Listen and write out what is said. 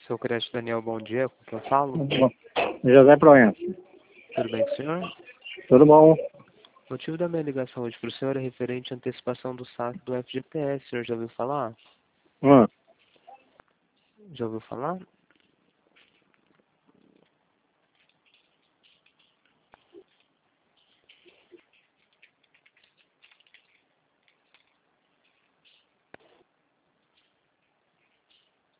Seu crédito Daniel, bom dia, com quem eu falo? José Proença. Tudo bem com o senhor? Tudo bom? O motivo da minha ligação hoje para o senhor é referente à antecipação do saque do FGTS. O senhor já ouviu falar? Hum. Já ouviu falar?